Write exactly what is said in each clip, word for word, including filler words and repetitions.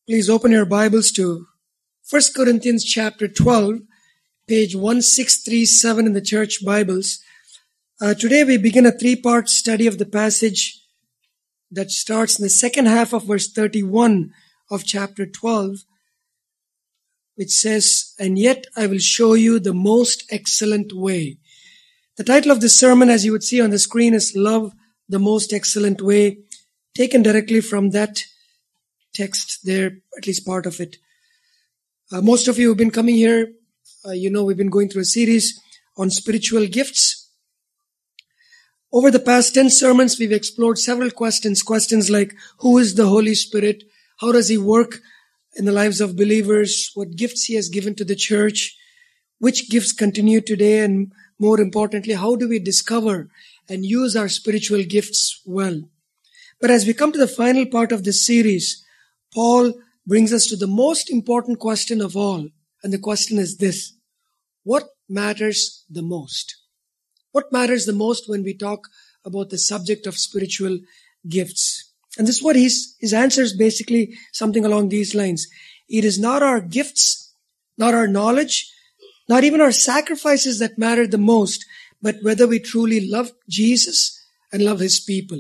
Please open your Bibles to First Corinthians chapter twelve, page one six three seven in the church Bibles. Uh, today we begin a three-part study of the passage that starts in the second half of verse thirty-one of chapter twelve, which says, "And yet I will show you the most excellent way." The title of this sermon, as you would see on the screen, is Love the Most Excellent Way, taken directly from that text there, at least part of it. Uh, most of you who've been coming here, uh, you know we've been going through a series on spiritual gifts. Over the past ten sermons, we've explored several questions. Questions like, who is the Holy Spirit? How does He work in the lives of believers? What gifts He has given to the church? Which gifts continue today? And more importantly, how do we discover and use our spiritual gifts well? But as we come to the final part of this series, Paul brings us to the most important question of all. And the question is this: what matters the most? What matters the most when we talk about the subject of spiritual gifts? And this is what his, his answer is basically something along these lines. It is not our gifts, not our knowledge, not even our sacrifices that matter the most, but whether we truly love Jesus and love His people.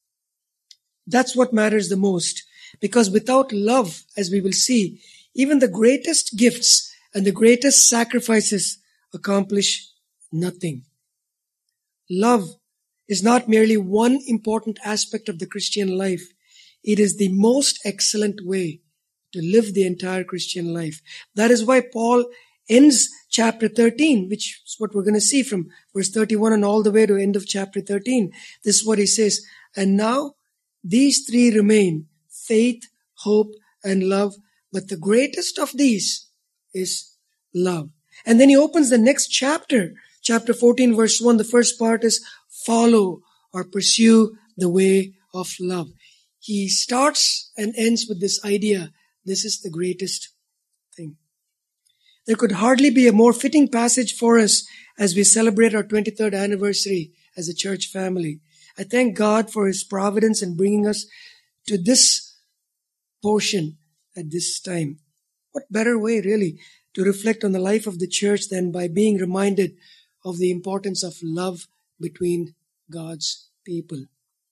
That's what matters the most. Because without love, as we will see, even the greatest gifts and the greatest sacrifices accomplish nothing. Love is not merely one important aspect of the Christian life. It is the most excellent way to live the entire Christian life. That is why Paul ends chapter thirteen, which is what we're going to see from verse thirty-one and all the way to end of chapter thirteen. This is what he says: "And now these three remain, faith, hope, and love. But the greatest of these is love." And then he opens the next chapter, chapter fourteen, verse one. The first part is follow or pursue the way of love. He starts and ends with this idea. This is the greatest thing. There could hardly be a more fitting passage for us as we celebrate our twenty-third anniversary as a church family. I thank God for His providence in bringing us to this portion at this time. What better way, really, to reflect on the life of the church than by being reminded of the importance of love between God's people.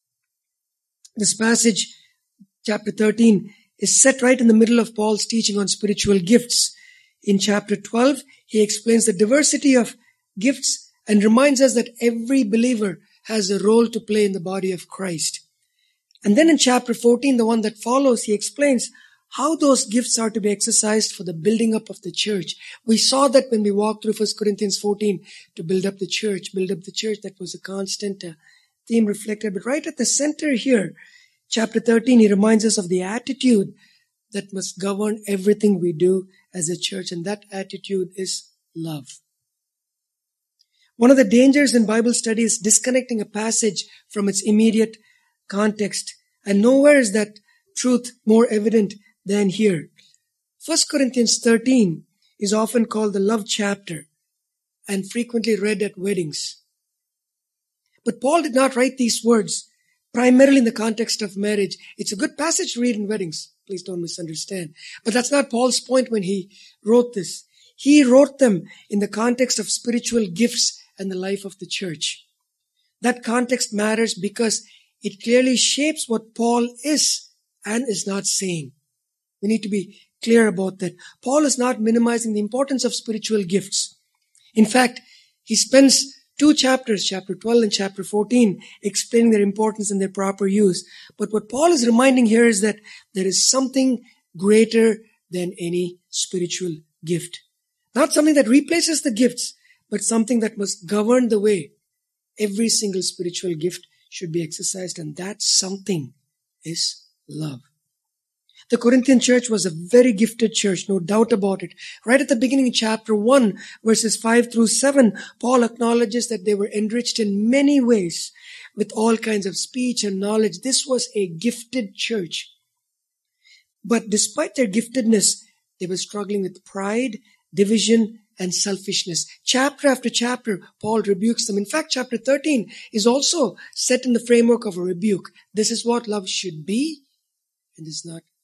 This passage, chapter thirteen, is set right in the middle of Paul's teaching on spiritual gifts. In chapter twelve, he explains the diversity of gifts and reminds us that every believer has a role to play in the body of Christ. And then in chapter fourteen, the one that follows, he explains how those gifts are to be exercised for the building up of the church. We saw that when we walked through First Corinthians fourteen, to build up the church, build up the church. That was a constant uh, theme reflected. But right at the center here, chapter thirteen, he reminds us of the attitude that must govern everything we do as a church. And that attitude is love. One of the dangers in Bible study is disconnecting a passage from its immediate context. And nowhere is that truth more evident than here. First Corinthians thirteen is often called the love chapter and frequently read at weddings. But Paul did not write these words primarily in the context of marriage. It's a good passage to read in weddings. Please don't misunderstand. But that's not Paul's point when he wrote this. He wrote them in the context of spiritual gifts and the life of the church. That context matters because it clearly shapes what Paul is and is not saying. We need to be clear about that. Paul is not minimizing the importance of spiritual gifts. In fact, he spends two chapters, chapter twelve and chapter fourteen, explaining their importance and their proper use. But what Paul is reminding here is that there is something greater than any spiritual gift. Not something that replaces the gifts, but something that must govern the way every single spiritual gift should be exercised, and that something is love. The Corinthian church was a very gifted church, no doubt about it. Right at the beginning in chapter one, verses five through seven, Paul acknowledges that they were enriched in many ways with all kinds of speech and knowledge. This was a gifted church. But despite their giftedness, they were struggling with pride, division, and selfishness. Chapter after chapter, Paul rebukes them. In fact, chapter thirteen is also set in the framework of a rebuke. This is what love should be, and is not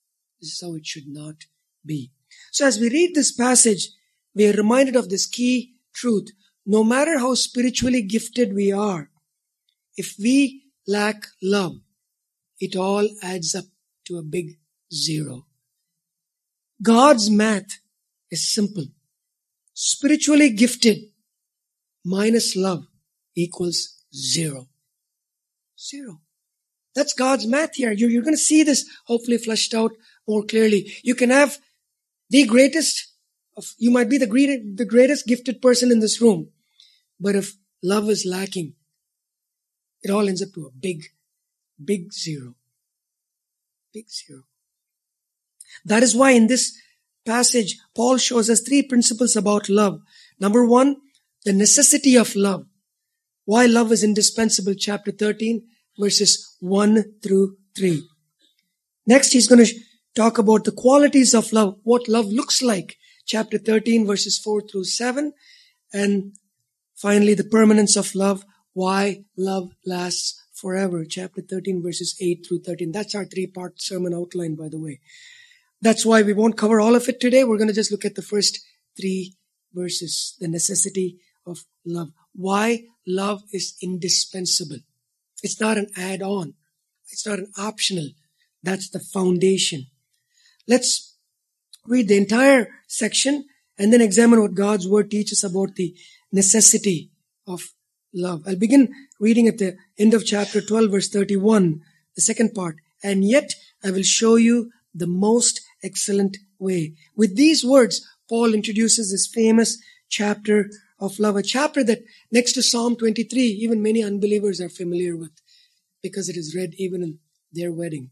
This is how it should not be. So as we read this passage, we are reminded of this key truth. No matter how spiritually gifted we are, if we lack love, it all adds up to a big zero. God's math is simple. Spiritually gifted minus love equals zero. Zero. That's God's math here. You're, you're going to see this hopefully fleshed out more clearly. You can have the greatest, of, you might be the greatest, the greatest gifted person in this room, but if love is lacking, it all ends up to a big, big zero. Big zero. That is why in this passage, Paul shows us three principles about love. Number one, the necessity of love. Why love is indispensable, chapter thirteen, verses one through three. Next, he's going to talk about the qualities of love, what love looks like, chapter thirteen, verses four through seven. And finally, the permanence of love, why love lasts forever, chapter thirteen, verses eight through thirteen. That's our three-part sermon outline, by the way. That's why we won't cover all of it today. We're going to just look at the first three verses, the necessity of love. Why love is indispensable. It's not an add-on. It's not an optional. That's the foundation. Let's read the entire section and then examine what God's word teaches about the necessity of love. I'll begin reading at the end of chapter twelve, verse thirty-one, the second part. And yet I will show you the most excellent way. With these words, Paul introduces this famous chapter of love, a chapter that next to Psalm twenty-three, even many unbelievers are familiar with because it is read even in their wedding.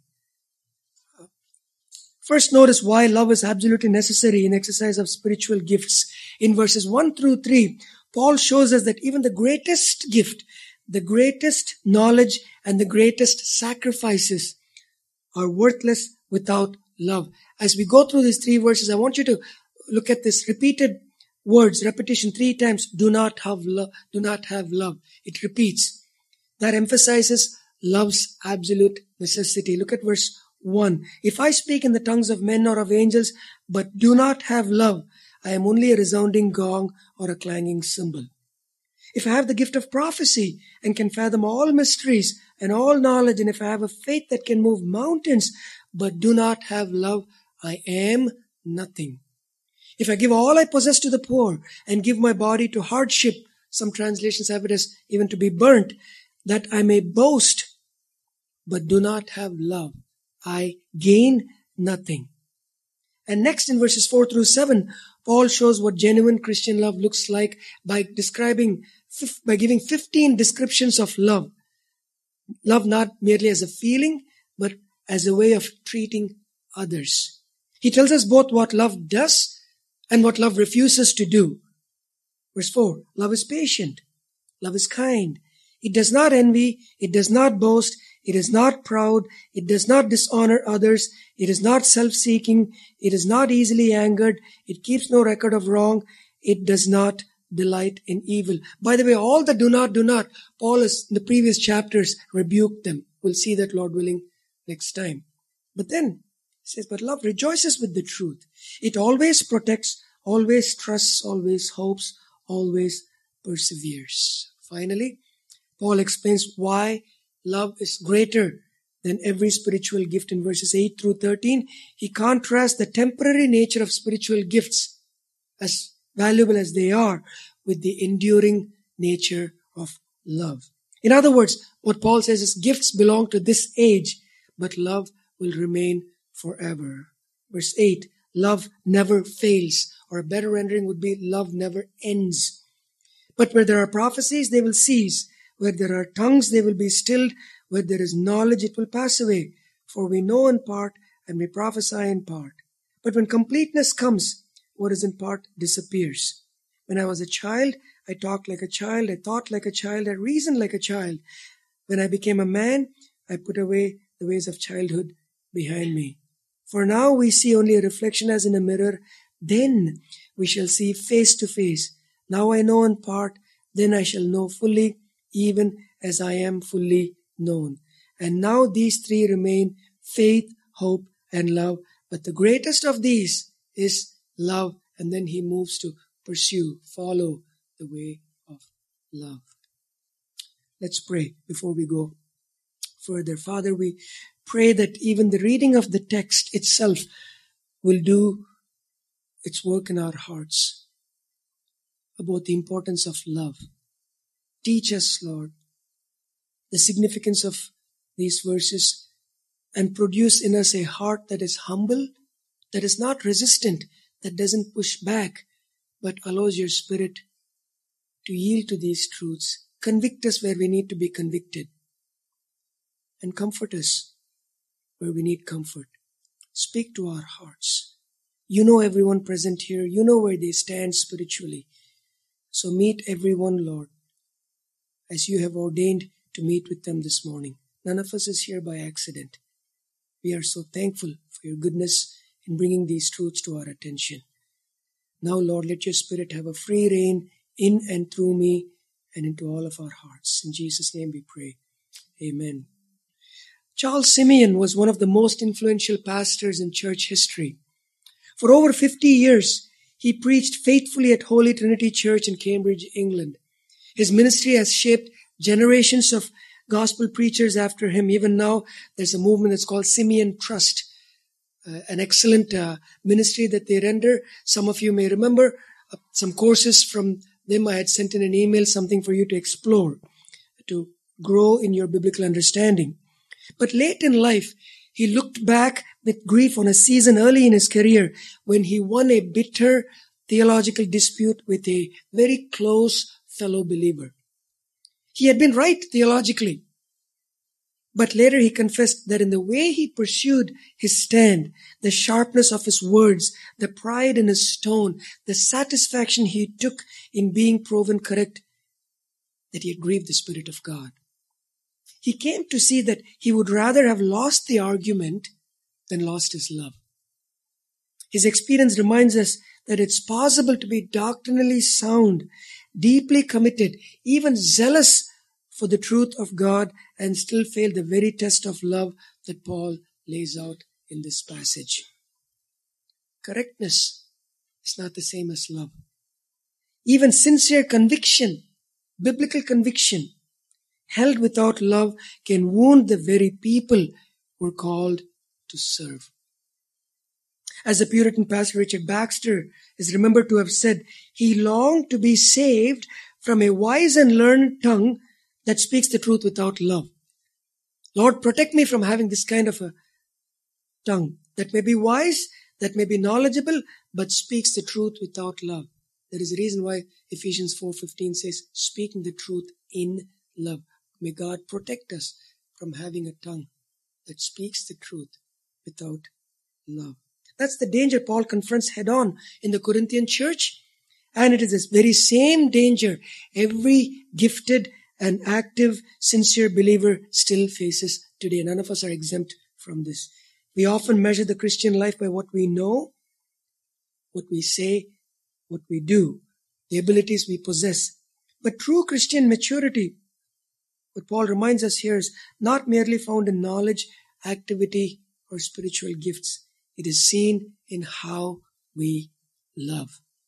First, notice why love is absolutely necessary in exercise of spiritual gifts. In verses one through three, Paul shows us that even the greatest gift, the greatest knowledge, and the greatest sacrifices are worthless without love. As we go through these three verses, I want you to look at this repeated words, repetition three times. Do not have love. Do not have love. It repeats. That emphasizes love's absolute necessity. Look at verse one. If I speak in the tongues of men or of angels, but do not have love, I am only a resounding gong or a clanging cymbal. If I have the gift of prophecy and can fathom all mysteries and all knowledge, and if I have a faith that can move mountains, but do not have love, I am nothing. If I give all I possess to the poor and give my body to hardship, some translations have it as even to be burnt, that I may boast, but do not have love, I gain nothing. And next in verses four through seven, Paul shows what genuine Christian love looks like by describing, by giving fifteen descriptions of love. Love not merely as a feeling, but as a way of treating others. He tells us both what love does and what love refuses to do. Verse four, love is patient. Love is kind. It does not envy. It does not boast. It is not proud. It does not dishonor others. It is not self-seeking. It is not easily angered. It keeps no record of wrong. It does not delight in evil. By the way, all the do not, do not, Paul has in the previous chapters rebuked them. We'll see that, Lord willing, next time. But then he says, but love rejoices with the truth. It always protects, always trusts, always hopes, always perseveres. Finally, Paul explains why love is greater than every spiritual gift in verses eight through thirteen. He contrasts the temporary nature of spiritual gifts, as valuable as they are, with the enduring nature of love. In other words, what Paul says is gifts belong to this age, but love will remain forever. Verse eight, love never fails, or a better rendering would be love never ends. But where there are prophecies, they will cease. Where there are tongues, they will be stilled. Where there is knowledge, it will pass away. For we know in part, and we prophesy in part. But when completeness comes, what is in part disappears. When I was a child, I talked like a child, I thought like a child, I reasoned like a child. When I became a man, I put away the ways of childhood behind me. For now we see only a reflection as in a mirror. Then we shall see face to face. Now I know in part, then I shall know fully, even as I am fully known. And now these three remain, faith, hope, and love. But the greatest of these is love. And then he moves to pursue, follow the way of love. Let's pray before we go further. Father, we pray that even the reading of the text itself will do its work in our hearts about the importance of love. Teach us, Lord, the significance of these verses and produce in us a heart that is humble, that is not resistant, that doesn't push back, but allows your Spirit to yield to these truths. Convict us where we need to be convicted, and comfort us where we need comfort. Speak to our hearts. You know everyone present here. You know where they stand spiritually. So meet everyone, Lord, as you have ordained to meet with them this morning. None of us is here by accident. We are so thankful for your goodness in bringing these truths to our attention. Now, Lord, let your Spirit have a free reign in and through me and into all of our hearts. In Jesus' name we pray. Amen. Charles Simeon was one of the most influential pastors in church history. For over fifty years, he preached faithfully at Holy Trinity Church in Cambridge, England. His ministry has shaped generations of gospel preachers after him. Even now, there's a movement that's called Simeon Trust, uh, an excellent uh, ministry that they render. Some of you may remember uh, some courses from them. I had sent in an email, something for you to explore, to grow in your biblical understanding. But late in life, he looked back with grief on a season early in his career when he won a bitter theological dispute with a very close fellow believer. He had been right theologically, but later he confessed that in the way he pursued his stand, the sharpness of his words, the pride in his tone, the satisfaction he took in being proven correct, that he had grieved the Spirit of God. He came to see that he would rather have lost the argument than lost his love. His experience reminds us that it's possible to be doctrinally sound, deeply committed, even zealous for the truth of God, and still fail the very test of love that Paul lays out in this passage. Correctness is not the same as love. Even sincere conviction, biblical conviction, held without love can wound the very people we're called to serve. As the Puritan pastor Richard Baxter is remembered to have said, he longed to be saved from a wise and learned tongue that speaks the truth without love. Lord, protect me from having this kind of a tongue that may be wise, that may be knowledgeable, but speaks the truth without love. There is a reason why Ephesians four fifteen says, speaking the truth in love. May God protect us from having a tongue that speaks the truth without love. That's the danger Paul confronts head on in the Corinthian church. And it is this very same danger every gifted and active, sincere believer still faces today. None of us are exempt from this. We often measure the Christian life by what we know, what we say, what we do, the abilities we possess. But true Christian maturity, what Paul reminds us here, is not merely found in knowledge, activity, or spiritual gifts. It is seen in how we love.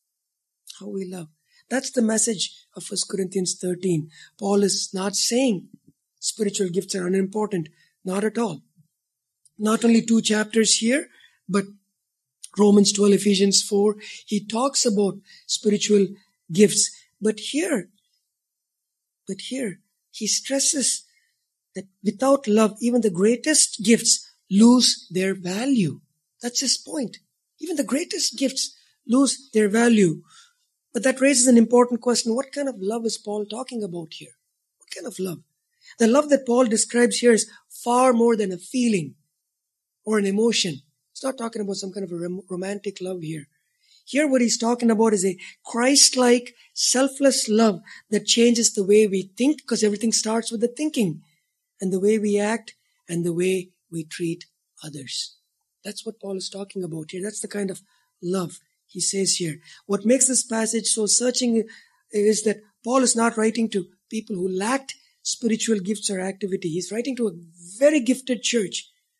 How we love. That's the message of First Corinthians thirteen. Paul is not saying spiritual gifts are unimportant. Not at all. Not only two chapters here, but Romans twelve, Ephesians four, he talks about spiritual gifts. But here, but here, he stresses that without love, even the greatest gifts lose their value. That's his point. Even the greatest gifts lose their value. But that raises an important question. What kind of love is Paul talking about here? What kind of love? The love that Paul describes here is far more than a feeling or an emotion. He's not talking about some kind of a rom- romantic love here. Here what he's talking about is a Christ-like, selfless love that changes the way we think, because everything starts with the thinking, and the way we act, and the way we treat others. That's what Paul is talking about here. That's the kind of love he says here. What makes this passage so searching is that Paul is not writing to people who lacked spiritual gifts or activity. He's writing to a very gifted church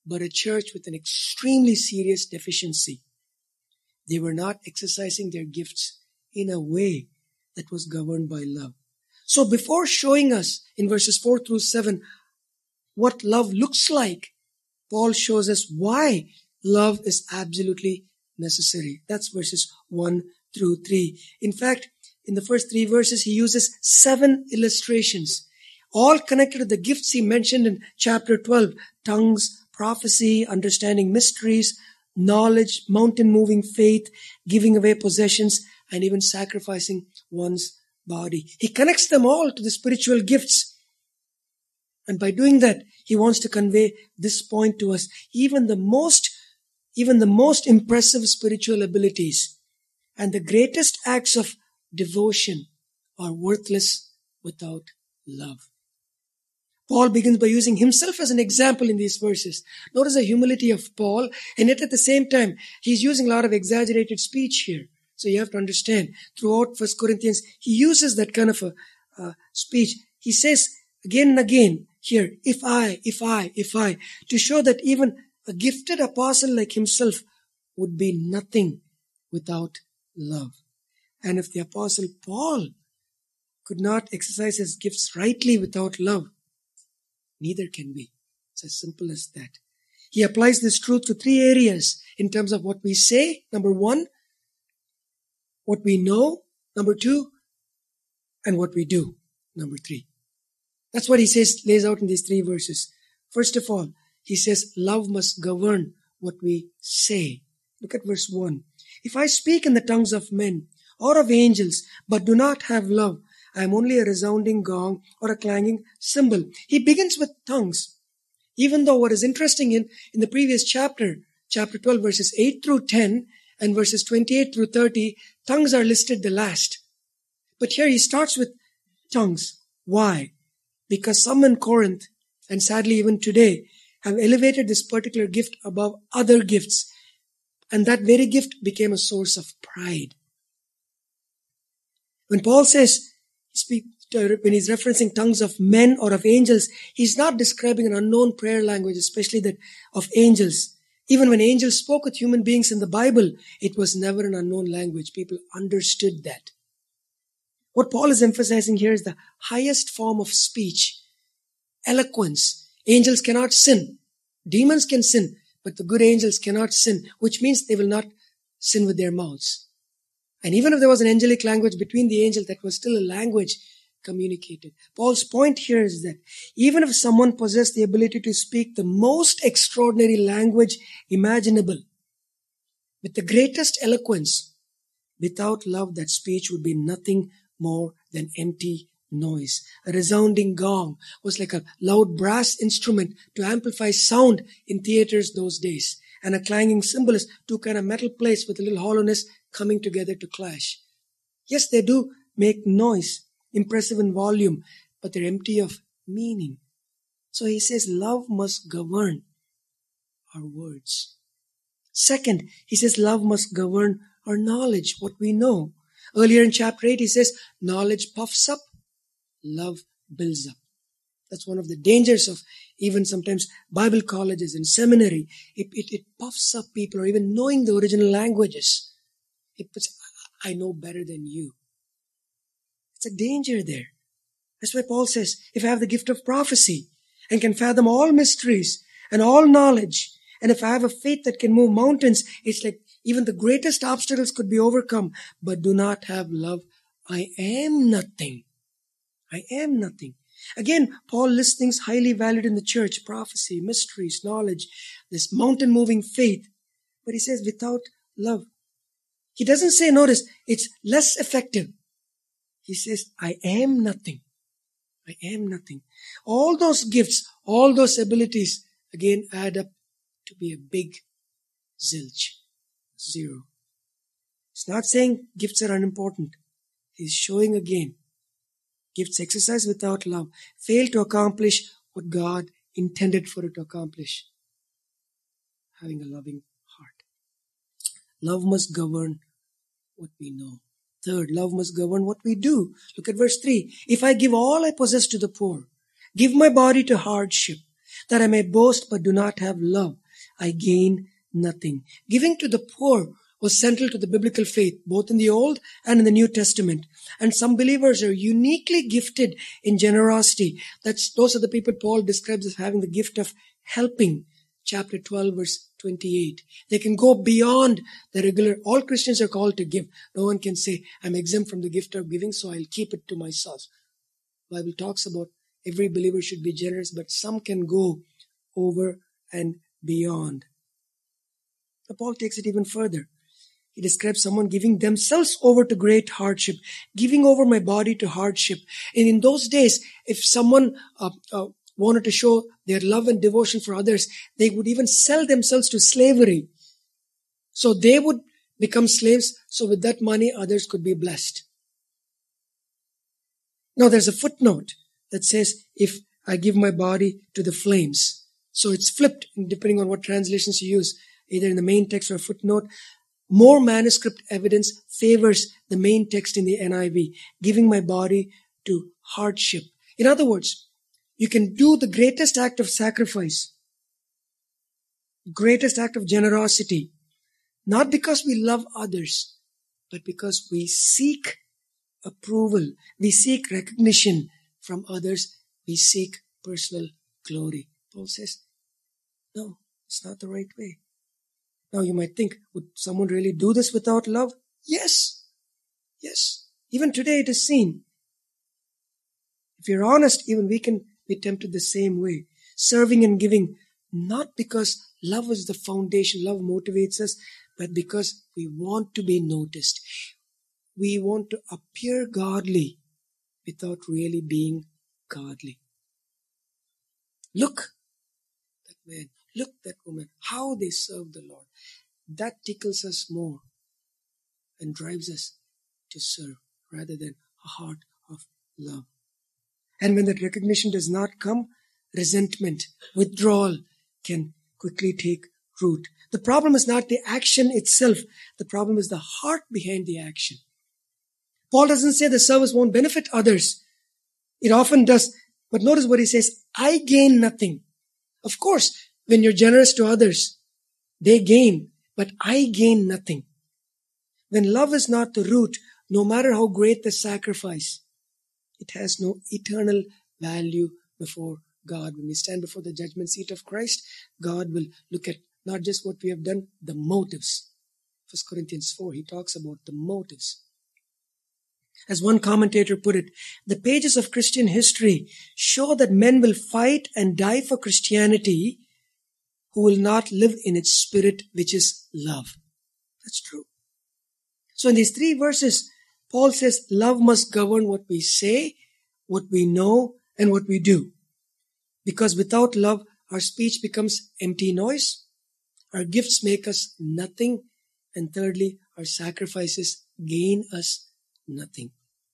but a church with an extremely serious deficiency. They were not exercising their gifts in a way that was governed by love. So before showing us in verses four through seven what love looks like, Paul shows us why love is absolutely necessary. That's verses one through three. In fact, in the first three verses, he uses seven illustrations, all connected to the gifts he mentioned in chapter twelve. Tongues, prophecy, understanding mysteries, knowledge, mountain-moving faith, giving away possessions, and even sacrificing one's body. He connects them all to the spiritual gifts. And by doing that, he wants to convey this point to us. Even the most, even the most impressive spiritual abilities and the greatest acts of devotion are worthless without love. Paul begins by using himself as an example in these verses. Notice the humility of Paul, and yet at the same time, he's using a lot of exaggerated speech here. So you have to understand, throughout First Corinthians, he uses that kind of a uh, speech. He says again and again here, if I, if I, if I, to show that even a gifted apostle like himself would be nothing without love. And if the apostle Paul could not exercise his gifts rightly without love, neither can we. It's as simple as that. He applies this truth to three areas in terms of what we say. Number one, what we know. Number two, and what we do. Number three. That's what he says, lays out in these three verses. First of all, he says, love must govern what we say. Look at verse one. If I speak in the tongues of men or of angels, but do not have love, I am only a resounding gong or a clanging cymbal. He begins with tongues. Even though what is interesting in, in the previous chapter, chapter twelve, verses eight through ten, and verses twenty-eight through thirty, tongues are listed the last. But here he starts with tongues. Why? Because some in Corinth, and sadly even today, have elevated this particular gift above other gifts. And that very gift became a source of pride. When Paul says, Speak, when he's referencing tongues of men or of angels, he's not describing an unknown prayer language, especially that of angels. Even when angels spoke with human beings in the Bible, it was never an unknown language. People understood that. What Paul is emphasizing here is the highest form of speech, eloquence. Angels cannot sin. Demons can sin, but the good angels cannot sin, which means they will not sin with their mouths. And even if there was an angelic language between the angels, that was still a language communicated. Paul's point here is that even if someone possessed the ability to speak the most extraordinary language imaginable, with the greatest eloquence, without love, that speech would be nothing more than empty noise. A resounding gong was like a loud brass instrument to amplify sound in theaters those days. And a clanging cymbal is two kind of metal plates with a little hollowness coming together to clash. Yes, they do make noise, impressive in volume, but they're empty of meaning. So he says love must govern our words. Second, he says love must govern our knowledge, what we know. Earlier in chapter eight, he says knowledge puffs up, love builds up. That's one of the dangers of even sometimes Bible colleges and seminary. It, it, it puffs up people, or even knowing the original languages. It puts, I know better than you. It's a danger there. That's why Paul says, if I have the gift of prophecy and can fathom all mysteries and all knowledge, and if I have a faith that can move mountains, it's like even the greatest obstacles could be overcome, but do not have love, I am nothing. I am nothing. Again, Paul lists things highly valued in the church: prophecy, mysteries, knowledge, this mountain-moving faith. But he says without love, he doesn't say, notice, it's less effective. He says, I am nothing. I am nothing. All those gifts, all those abilities, again, add up to be a big zilch. Zero. It's not saying gifts are unimportant. He's showing again, gifts exercised without love fail to accomplish what God intended for it to accomplish. Having a loving heart. Love must govern what we know. Third, love must govern what we do. Look at verse three. If I give all I possess to the poor, give my body to hardship, that I may boast but do not have love, I gain nothing. Giving to the poor was central to the biblical faith, both in the Old and in the New Testament. And some believers are uniquely gifted in generosity. That's, those are the people Paul describes as having the gift of helping. Chapter twelve, verse twenty-eight. They can go beyond the regular. All Christians are called to give. No one can say, I'm exempt from the gift of giving, so I'll keep it to myself. The Bible talks about every believer should be generous, but some can go over and beyond. But Paul takes it even further. He describes someone giving themselves over to great hardship, giving over my body to hardship. And in those days, if someone uh, uh, wanted to show their love and devotion for others, they would even sell themselves to slavery. So they would become slaves, so with that money, others could be blessed. Now there's a footnote that says, if I give my body to the flames. So it's flipped, depending on what translations you use, either in the main text or a footnote. More manuscript evidence favors the main text in the N I V, giving my body to hardship. In other words, you can do the greatest act of sacrifice, greatest act of generosity, not because we love others, but because we seek approval, we seek recognition from others, we seek personal glory. Paul says, no, it's not the right way. Now you might think, would someone really do this without love? Yes. Yes. Even today it is seen. If you're honest, even we can be tempted the same way. Serving and giving, not because love is the foundation, love motivates us, but because we want to be noticed. We want to appear godly without really being godly. Look, that man, look, that woman, how they serve the Lord. That tickles us more and drives us to serve rather than a heart of love. And when that recognition does not come, resentment, withdrawal can quickly take root. The problem is not the action itself. The problem is the heart behind the action. Paul doesn't say the service won't benefit others. It often does. But notice what he says, I gain nothing. Of course, when you're generous to others, they gain, but I gain nothing. When love is not the root, no matter how great the sacrifice, it has no eternal value before God. When we stand before the judgment seat of Christ, God will look at not just what we have done, the motives. First Corinthians four, he talks about the motives. As one commentator put it, the pages of Christian history show that men will fight and die for Christianity who will not live in its spirit, which is love. That's true. So in these three verses, Paul says love must govern what we say, what we know, and what we do. Because without love, our speech becomes empty noise, our gifts make us nothing, and thirdly, our sacrifices gain us nothing.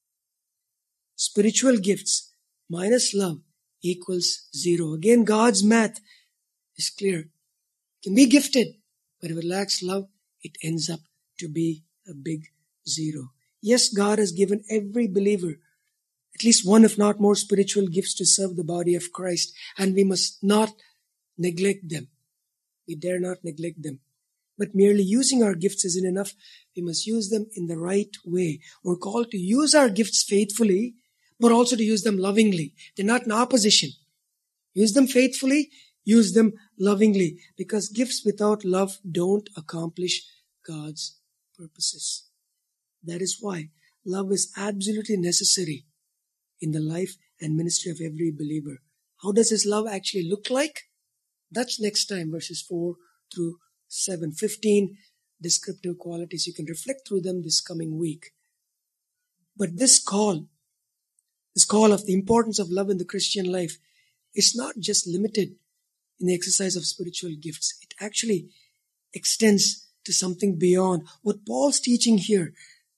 Spiritual gifts minus love equals zero. Again, God's math is clear. It can be gifted, but if it lacks love, it ends up to be a big zero. Yes, God has given every believer at least one, if not more, spiritual gifts to serve the body of Christ, and we must not neglect them. We dare not neglect them. But merely using our gifts isn't enough. We must use them in the right way. We're called to use our gifts faithfully, but also to use them lovingly. They're not in opposition. Use them faithfully, use them lovingly, because gifts without love don't accomplish God's purposes. That is why love is absolutely necessary in the life and ministry of every believer. How does this love actually look like? That's next time, verses four through seven. fifteen descriptive qualities. You can reflect through them this coming week. But this call, this call of the importance of love in the Christian life is not just limited in the exercise of spiritual gifts. It actually extends to something beyond. What Paul's teaching here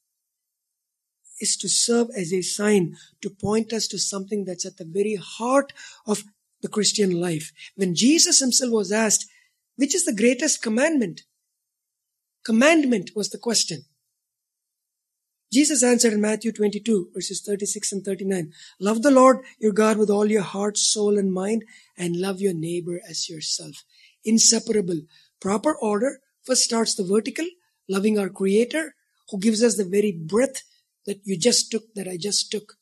is to serve as a sign, to point us to something that's at the very heart of the Christian life. When Jesus himself was asked, which is the greatest commandment? Commandment was the question. Jesus answered in Matthew twenty-two, verses thirty-six and thirty-nine, love the Lord your God with all your heart, soul, and mind, and love your neighbor as yourself. Inseparable. Proper order. First starts the vertical, loving our Creator, who gives us the very breath that you just took, that I just took.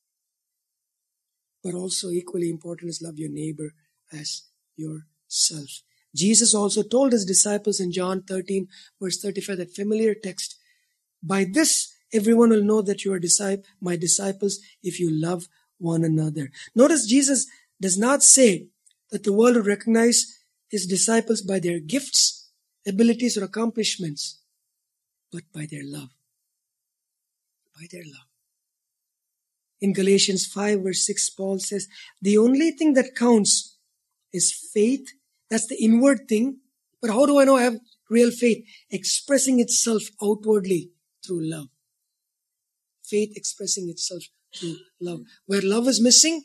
But also equally important is love your neighbor as yourself. Jesus also told his disciples in John thirteen, verse thirty-five, that familiar text, by this everyone will know that you are disciple, my disciples if you love one another. Notice Jesus does not say that the world will recognize his disciples by their gifts, abilities, or accomplishments, but by their love. By their love. In Galatians five, verse six, Paul says, the only thing that counts is faith. That's the inward thing. But how do I know I have real faith? Expressing itself outwardly through love. Faith expressing itself through love. Where love is missing,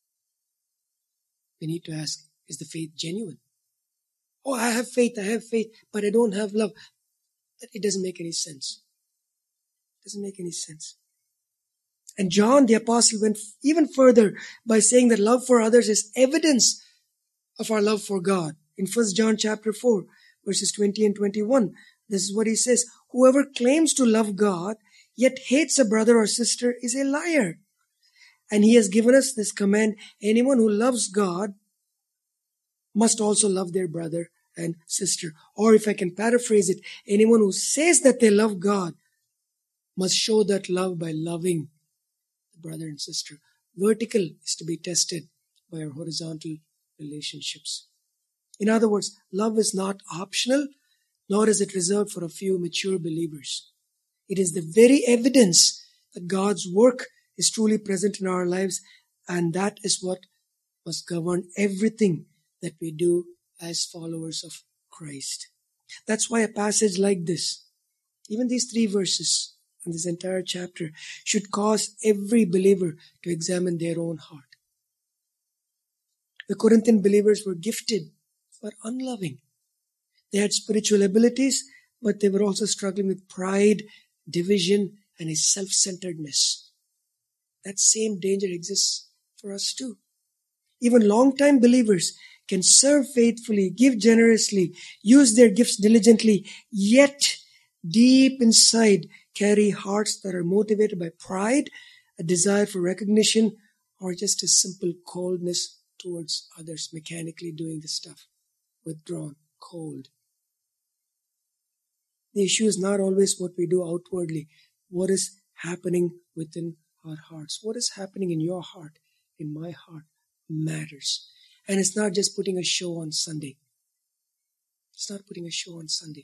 we need to ask, is the faith genuine? Oh, I have faith, I have faith, but I don't have love. It doesn't make any sense. It doesn't make any sense. And John the Apostle went even further by saying that love for others is evidence of our love for God. In First John chapter four, verses twenty and twenty-one, this is what he says, whoever claims to love God, yet hates a brother or sister is a liar. And he has given us this command, anyone who loves God must also love their brother and sister. Or if I can paraphrase it, anyone who says that they love God must show that love by loving the brother and sister. Vertical is to be tested by our horizontal relationships. In other words, love is not optional, nor is it reserved for a few mature believers. It is the very evidence that God's work is truly present in our lives, and that is what must govern everything that we do as followers of Christ. That's why a passage like this, even these three verses and this entire chapter, should cause every believer to examine their own heart. The Corinthian believers were gifted but unloving. They had spiritual abilities, but they were also struggling with pride, division, and a self-centeredness. That same danger exists for us too. Even long-time believers can serve faithfully, give generously, use their gifts diligently, yet deep inside carry hearts that are motivated by pride, a desire for recognition, or just a simple coldness towards others, mechanically doing the stuff, withdrawn, cold. The issue is not always what we do outwardly. What is happening within our hearts? What is happening in your heart, in my heart, matters. And it's not just putting a show on Sunday. It's not putting a show on Sunday.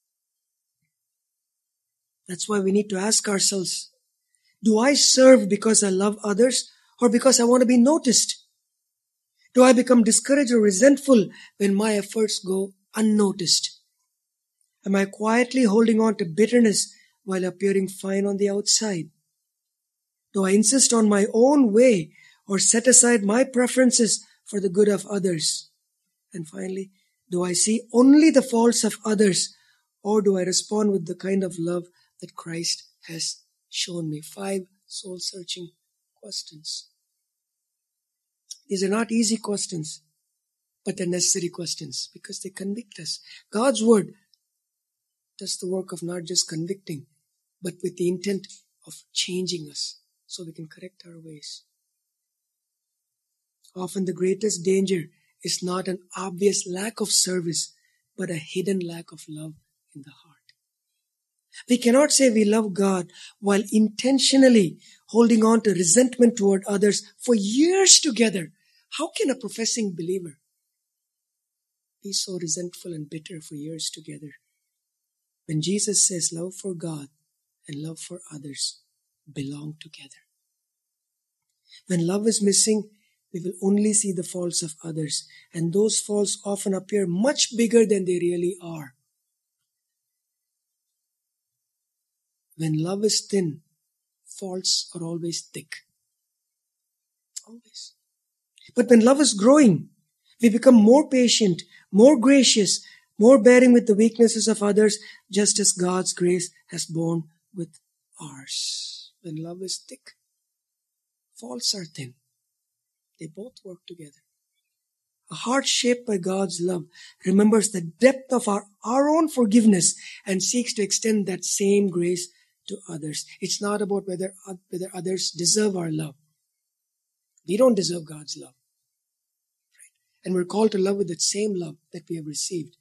That's why we need to ask ourselves, do I serve because I love others or because I want to be noticed? Do I become discouraged or resentful when my efforts go unnoticed? Am I quietly holding on to bitterness while appearing fine on the outside? Do I insist on my own way or set aside my preferences for the good of others? And finally, do I see only the faults of others, or do I respond with the kind of love that Christ has shown me? Five soul-searching questions. These are not easy questions, but they're necessary questions because they convict us. God's word does the work of not just convicting, but with the intent of changing us so we can correct our ways. Often the greatest danger is not an obvious lack of service, but a hidden lack of love in the heart. We cannot say we love God while intentionally holding on to resentment toward others for years together. How can a professing believer be so resentful and bitter for years together? When Jesus says love for God and love for others belong together. When love is missing, we will only see the faults of others, and those faults often appear much bigger than they really are. When love is thin, faults are always thick. Always. But when love is growing, we become more patient, more gracious, more bearing with the weaknesses of others, just as God's grace has borne with ours. When love is thick, faults are thin. They both work together. A heart shaped by God's love remembers the depth of our, our own forgiveness and seeks to extend that same grace to others. It's not about whether, whether others deserve our love. We don't deserve God's love. Right? And we're called to love with that same love that we have received.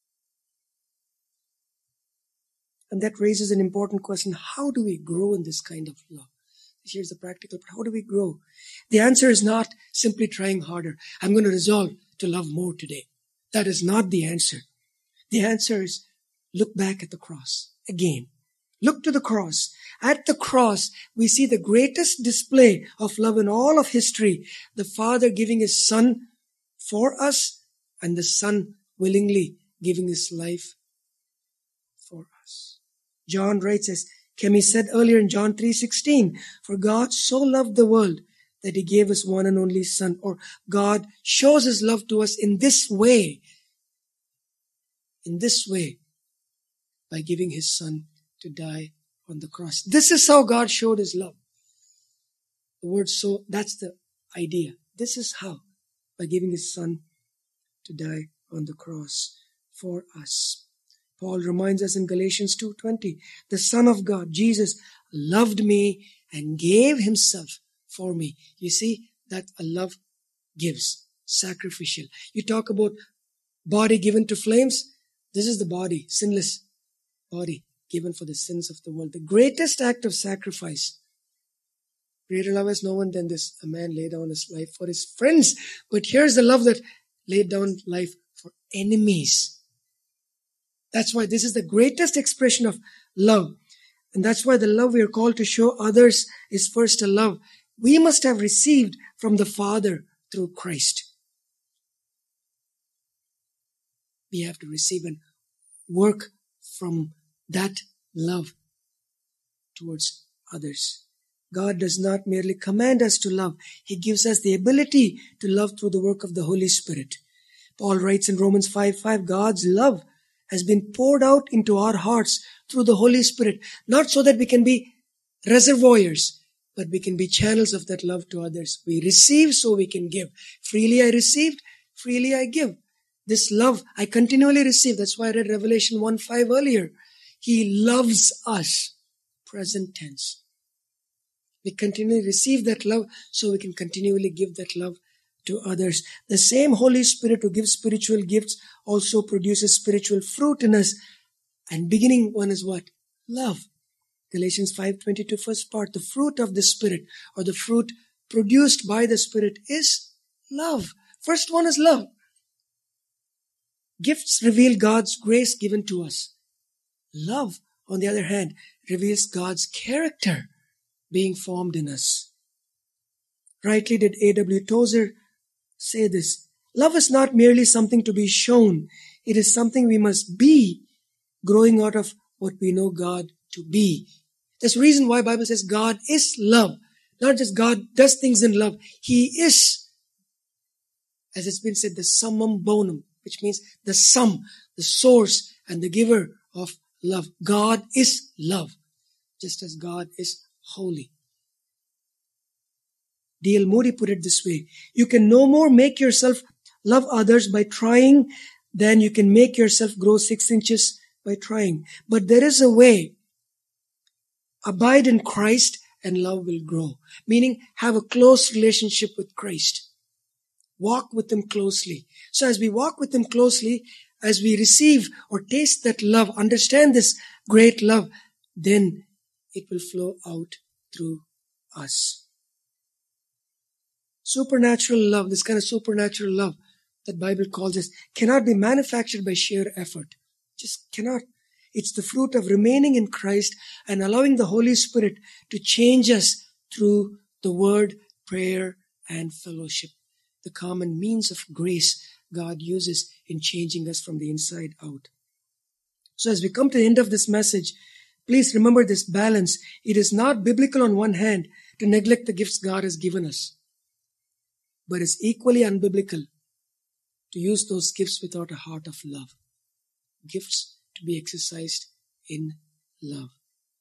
And that raises an important question. How do we grow in this kind of love? Here's the practical part. How do we grow? The answer is not simply trying harder. I'm going to resolve to love more today. That is not the answer. The answer is look back at the cross again. Look to the cross. At the cross, we see the greatest display of love in all of history. The Father giving His Son for us and the Son willingly giving His life for us. John writes, as Kemi said earlier in John three sixteen, for God so loved the world that He gave His one and only Son. Or God shows His love to us in this way. In this way. By giving His Son to die on the cross. This is how God showed His love. The word so, that's the idea. This is how. By giving His Son to die on the cross for us. Paul reminds us in Galatians two twenty, the Son of God, Jesus, loved me and gave Himself for me. You see, that a love gives, sacrificial. You talk about body given to flames. This is the body, sinless body given for the sins of the world. The greatest act of sacrifice. Greater love has no one than this. A man laid down his life for his friends. But here's the love that laid down life for enemies. That's why this is the greatest expression of love. And that's why the love we are called to show others is first a love we must have received from the Father through Christ. We have to receive and work from that love towards others. God does not merely command us to love. He gives us the ability to love through the work of the Holy Spirit. Paul writes in Romans five five, God's love has been poured out into our hearts through the Holy Spirit, not so that we can be reservoirs, but we can be channels of that love to others. We receive so we can give. Freely I received, freely I give. This love I continually receive. That's why I read Revelation one five earlier. He loves us. Present tense. We continually receive that love so we can continually give that love to others. The same Holy Spirit who gives spiritual gifts also produces spiritual fruit in us. And beginning one is what? Love. Galatians five twenty-two, first part. The fruit of the Spirit, or the fruit produced by the Spirit, is love. First one is love. Gifts reveal God's grace given to us. Love, on the other hand, reveals God's character being formed in us. Rightly did A W Tozer say this. Love is not merely something to be shown. It is something we must be, growing out of what we know God to be. There's a reason why the Bible says God is love. Not just God does things in love. He is, as it's been said, the summum bonum, which means the sum, the source, and the giver of love. God is love, just as God is holy. D L Moody put it this way. You can no more make yourself love others by trying than you can make yourself grow six inches by trying. But there is a way. Abide in Christ and love will grow. Meaning, have a close relationship with Christ. Walk with Him closely. So as we walk with Him closely, as we receive or taste that love, understand this great love, then it will flow out through us. Supernatural love, this kind of supernatural love that Bible calls us, cannot be manufactured by sheer effort. Just cannot. It's the fruit of remaining in Christ and allowing the Holy Spirit to change us through the word, prayer, and fellowship. The common means of grace God uses in changing us from the inside out. So as we come to the end of this message, please remember this balance. It is not biblical on one hand to neglect the gifts God has given us, but it's equally unbiblical to use those gifts without a heart of love. Gifts to be exercised in love.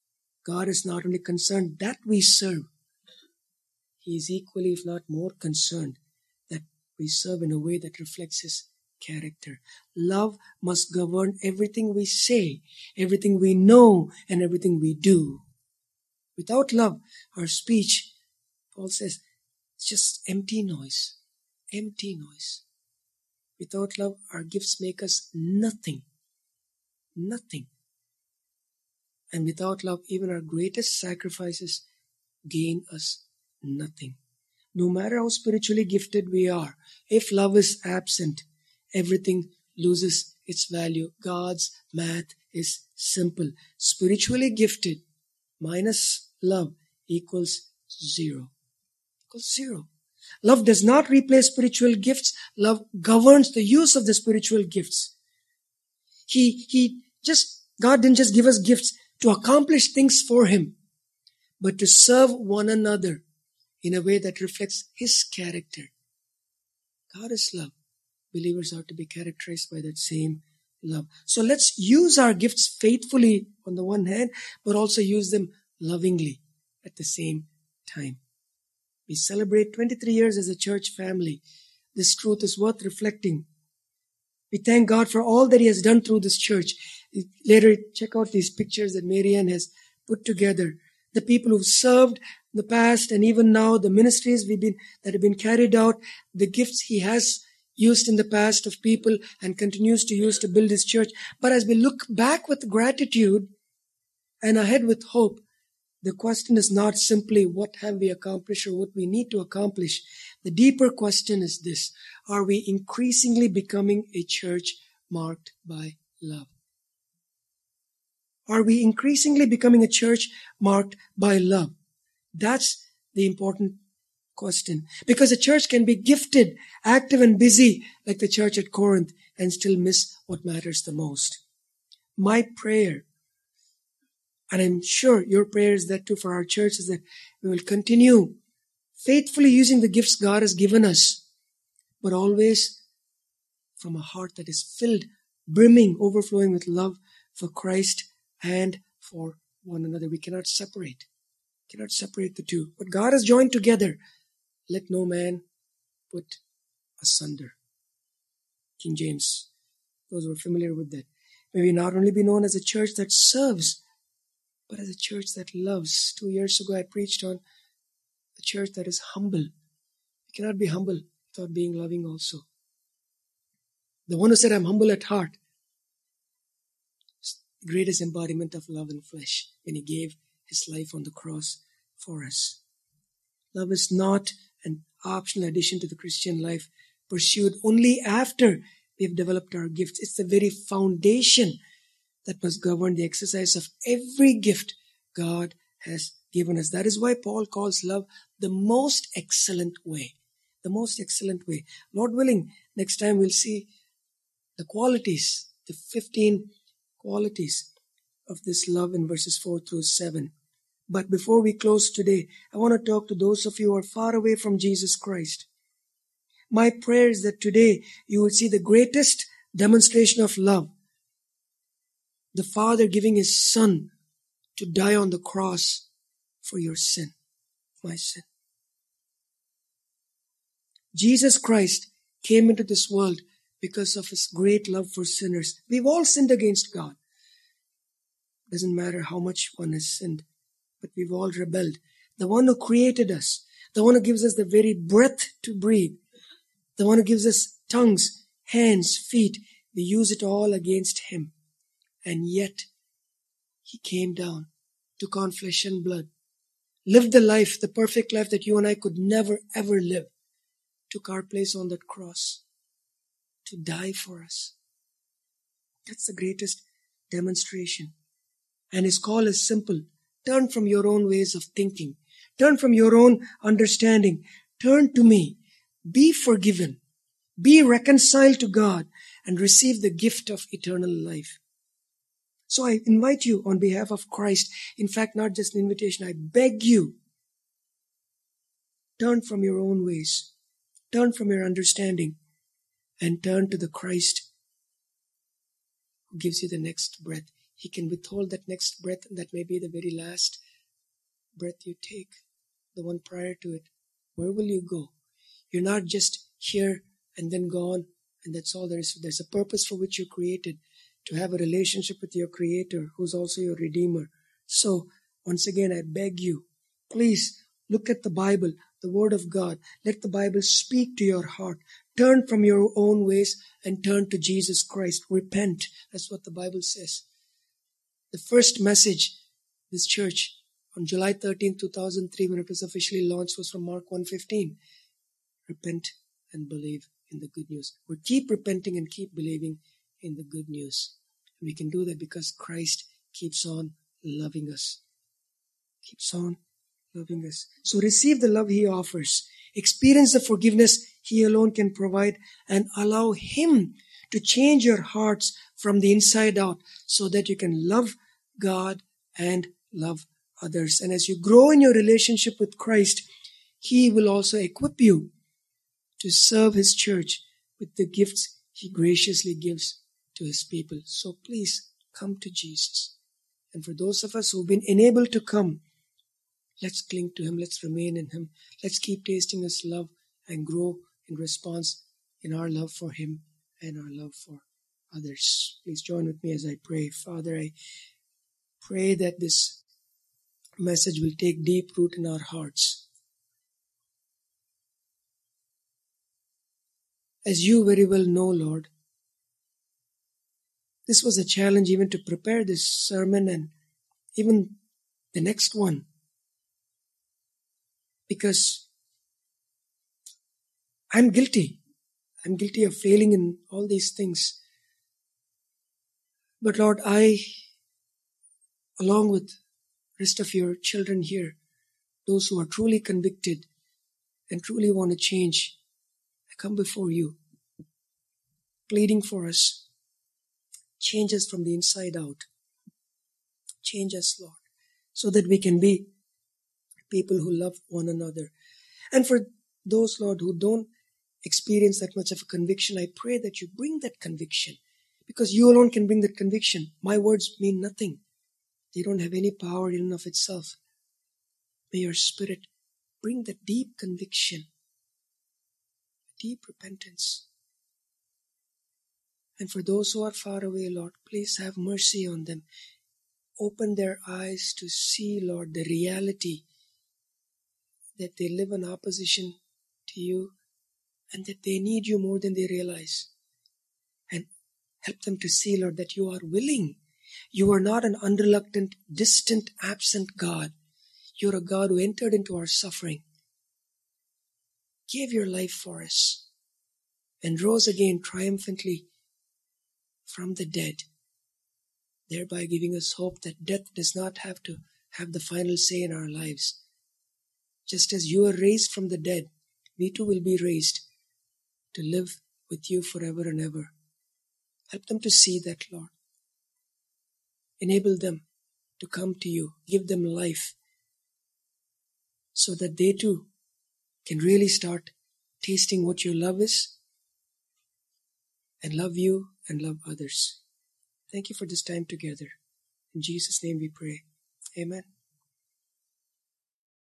God is not only concerned that we serve, He is equally, if not more, concerned that we serve in a way that reflects His character. Love must govern everything we say, everything we know, and everything we do. Without love, our speech, Paul says, it's just empty noise. Empty noise. Without love, our gifts make us nothing. Nothing. And without love, even our greatest sacrifices gain us nothing. No matter how spiritually gifted we are, if love is absent, everything loses its value. God's math is simple. Spiritually gifted minus love equals zero. Equals zero. Love does not replace spiritual gifts. Love governs the use of the spiritual gifts. He, he just, God didn't just give us gifts to accomplish things for Him, but to serve one another in a way that reflects His character. God is love. Believers are to be characterized by that same love. So let's use our gifts faithfully on the one hand, but also use them lovingly at the same time. We celebrate twenty-three years as a church family. This truth is worth reflecting. We thank God for all that He has done through this church. Later, check out these pictures that Marianne has put together. The people who've served in the past and even now, the ministries we've been that have been carried out, the gifts He has used in the past of people and continues to use to build His church. But as we look back with gratitude and ahead with hope, the question is not simply what have we accomplished or what we need to accomplish. The deeper question is this: are we increasingly becoming a church marked by love? Are we increasingly becoming a church marked by love? That's the important question. Because a church can be gifted, active and busy like the church at Corinth and still miss what matters the most. My prayer, and I'm sure your prayer is that too for our church, is that we will continue faithfully using the gifts God has given us, but always from a heart that is filled, brimming, overflowing with love for Christ and for one another. We cannot separate. Cannot separate the two. What God has joined together, let no man put asunder. King James, those who are familiar with that. May we not only be known as a church that serves, but as a church that loves. Two years ago I preached on a church that is humble. You cannot be humble without being loving also. The one who said, I'm humble at heart, is the greatest embodiment of love in flesh when He gave His life on the cross for us. Love is not an optional addition to the Christian life pursued only after we've developed our gifts. It's the very foundation that must govern the exercise of every gift God has given us. That is why Paul calls love the most excellent way. The most excellent way. Lord willing, next time we'll see the qualities, the fifteen qualities of this love in verses four through seven. But before we close today, I want to talk to those of you who are far away from Jesus Christ. My prayer is that today you will see the greatest demonstration of love. The Father giving His Son to die on the cross for your sin, my sin. Jesus Christ came into this world because of His great love for sinners. We've all sinned against God. Doesn't matter how much one has sinned, but we've all rebelled. The one who created us, the one who gives us the very breath to breathe, the one who gives us tongues, hands, feet, we use it all against Him. And yet, He came down, took on flesh and blood, lived the life, the perfect life that you and I could never ever live, took our place on that cross to die for us. That's the greatest demonstration. And His call is simple. Turn from your own ways of thinking. Turn from your own understanding. Turn to me. Be forgiven. Be reconciled to God and receive the gift of eternal life. So I invite you on behalf of Christ, in fact, not just an invitation, I beg you, turn from your own ways. Turn from your understanding and turn to the Christ who gives you the next breath. He can withhold that next breath, and that may be the very last breath you take, the one prior to it. Where will you go? You're not just here and then gone, and that's all there is. There's a purpose for which you're created, to have a relationship with your Creator, who's also your Redeemer. So, once again, I beg you, please look at the Bible, the Word of God. Let the Bible speak to your heart. Turn from your own ways and turn to Jesus Christ. Repent. That's what the Bible says. The first message, this church, on July thirteenth, two thousand three, when it was officially launched, was from Mark one fifteen. Repent and believe in the good news. We keep repenting and keep believing in the good news. We can do that because Christ keeps on loving us. Keeps on loving us. So receive the love He offers. Experience the forgiveness He alone can provide, and allow Him to change your hearts from the inside out so that you can love God and love others. And as you grow in your relationship with Christ, He will also equip you to serve His church with the gifts He graciously gives to His people. So please come to Jesus. And for those of us who've been enabled to come, let's cling to Him. Let's remain in Him. Let's keep tasting His love and grow in response in our love for Him and our love for others. Please join with me as I pray. Father, I pray that this message will take deep root in our hearts. As you very well know, Lord, this was a challenge even to prepare this sermon and even the next one. Because I'm guilty. I'm guilty of failing in all these things. But Lord, I, along with the rest of your children here, those who are truly convicted and truly want to change, I come before you, pleading for us. Change us from the inside out. Change us, Lord, so that we can be people who love one another. And for those, Lord, who don't experience that much of a conviction, I pray that you bring that conviction, because you alone can bring that conviction. My words mean nothing. They don't have any power in and of itself. May your Spirit bring that deep conviction, deep repentance. And for those who are far away, Lord, please have mercy on them. Open their eyes to see, Lord, the reality that they live in opposition to you and that they need you more than they realize. And help them to see, Lord, that you are willing. You are not an unreluctant, distant, absent God. You're a God who entered into our suffering, gave your life for us, and rose again triumphantly from the dead, thereby giving us hope that death does not have to have the final say in our lives. Just as you are raised from the dead, we too will be raised to live with you forever and ever. Help them to see that, Lord. Enable them to come to you. Give them life so that they too can really start tasting what your love is and love you and love others. Thank you for this time together. In Jesus' name we pray. Amen.